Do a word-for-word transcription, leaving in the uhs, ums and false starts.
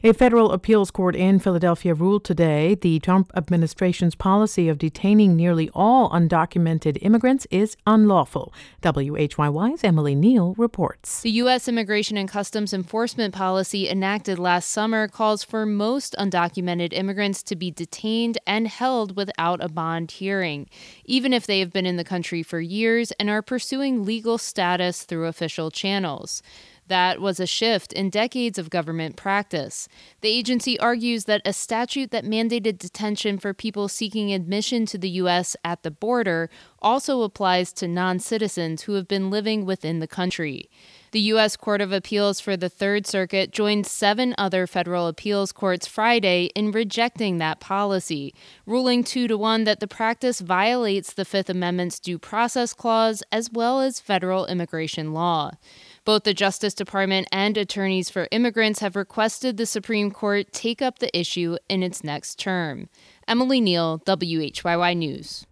A federal appeals court in Philadelphia ruled today the Trump administration's policy of detaining nearly all undocumented immigrants is unlawful. W H Y Y's Emily Neal reports. The U S Immigration and Customs Enforcement policy enacted last summer calls for most undocumented immigrants to be detained and held without a bond hearing, even if they have been in the country for years and are pursuing legal status through official channels. That was a shift in decades of government practice. The agency argues that a statute that mandated detention for people seeking admission to the U S at the border also applies to non-citizens who have been living within the country. The U S Court of Appeals for the Third Circuit joined seven other federal appeals courts Friday in rejecting that policy, ruling two to one that the practice violates the Fifth Amendment's Due Process Clause as well as federal immigration law. Both the Justice Department and attorneys for immigrants have requested the Supreme Court take up the issue in its next term. Emily Neal, W H Y Y News.